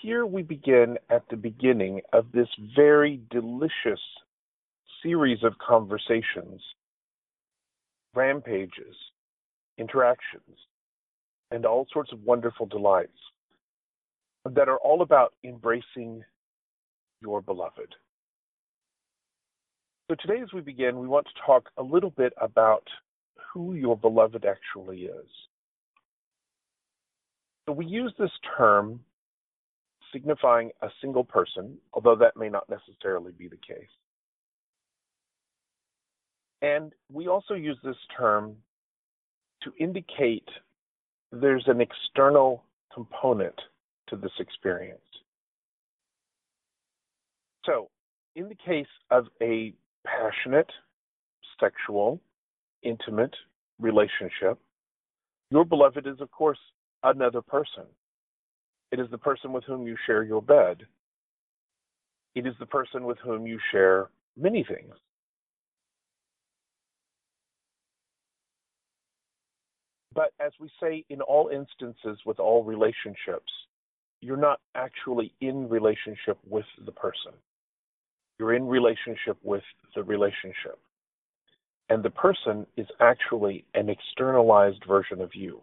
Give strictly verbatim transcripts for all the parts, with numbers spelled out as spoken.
here we begin at the beginning of this very delicious series of conversations, rampages, interactions, and all sorts of wonderful delights that are all about embracing your beloved. So today as we begin, we want to talk a little bit about who your beloved actually is. So we use this term signifying a single person, although that may not necessarily be the case. And we also use this term to indicate there's an external component to this experience. So, in the case of a passionate, sexual, intimate relationship, your beloved is, of course, another person. It is the person with whom you share your bed. It is the person with whom you share many things. But as we say in all instances with all relationships, you're not actually in relationship with the person. You're in relationship with the relationship. And the person is actually an externalized version of you.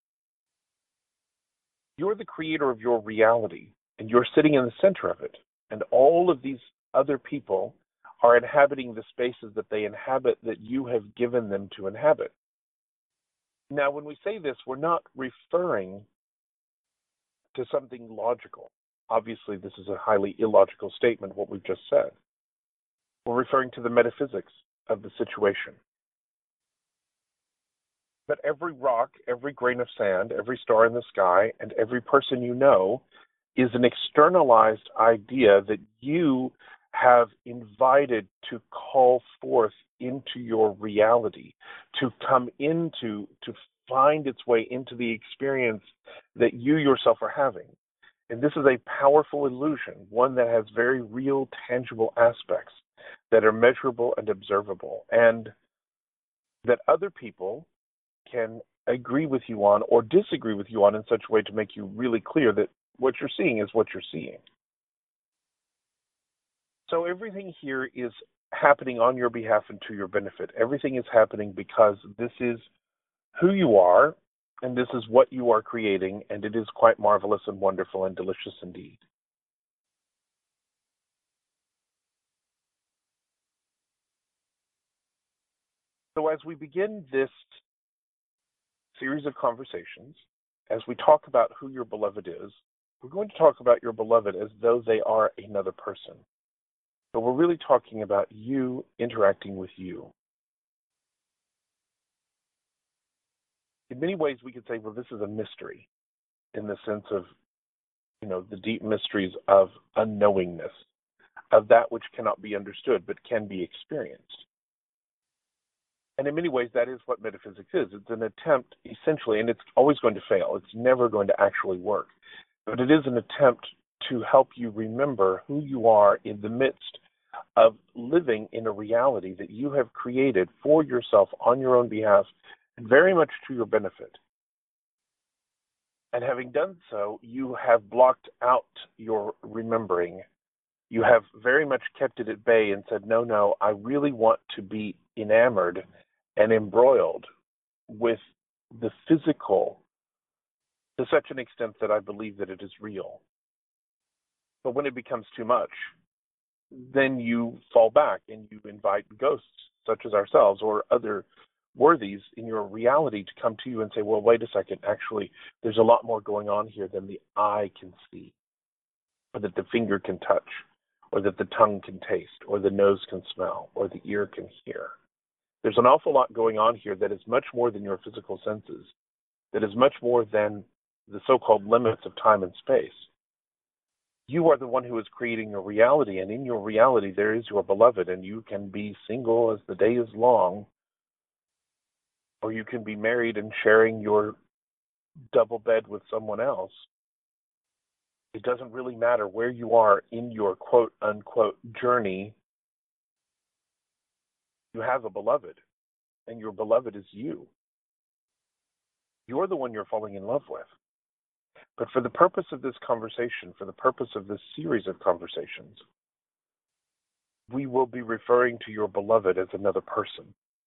You're the creator of your reality, and you're sitting in the center of it. And all of these other people are inhabiting the spaces that they inhabit that you have given them to inhabit. Now, when we say this, we're not referring to something logical. Obviously, this is a highly illogical statement, what we've just said. We're referring to the metaphysics of the situation. But every rock, every grain of sand, every star in the sky, and every person you know is an externalized idea that you have invited to call forth into your reality, to come into, to find its way into the experience that you yourself are having. And this is a powerful illusion, one that has very real, tangible aspects that are measurable and observable, and that other people can agree with you on or disagree with you on in such a way to make you really clear that what you're seeing is what you're seeing. So everything here is happening on your behalf and to your benefit. Everything is happening because this is who you are, and this is what you are creating, and it is quite marvelous and wonderful and delicious indeed. So as we begin this series of conversations, as we talk about who your beloved is, we're going to talk about your beloved as though they are another person. But we're really talking about you interacting with you. In many ways, we could say, well, this is a mystery in the sense of, you know, the deep mysteries of unknowingness, of that which cannot be understood but can be experienced. And in many ways, that is what metaphysics is. It's an attempt, essentially, and it's always going to fail. It's never going to actually work. But it is an attempt to help you remember who you are in the midst of living in a reality that you have created for yourself on your own behalf, and very much to your benefit. And having done so, you have blocked out your remembering. You have very much kept it at bay and said, no, no, I really want to be enamored and embroiled with the physical to such an extent that I believe that it is real. But when it becomes too much, then you fall back and you invite ghosts such as ourselves or other worthies in your reality to come to you and say, well, wait a second, actually, there's a lot more going on here than the eye can see, or that the finger can touch, or that the tongue can taste, or the nose can smell, or the ear can hear. There's an awful lot going on here that is much more than your physical senses, that is much more than the so-called limits of time and space. You are the one who is creating your reality, and in your reality there is your beloved, and you can be single as the day is long, or you can be married and sharing your double bed with someone else. It doesn't really matter where you are in your quote-unquote journey. You have a beloved, and your beloved is you. You're the one you're falling in love with. But for the purpose of this conversation, for the purpose of this series of conversations, we will be referring to your beloved as another person.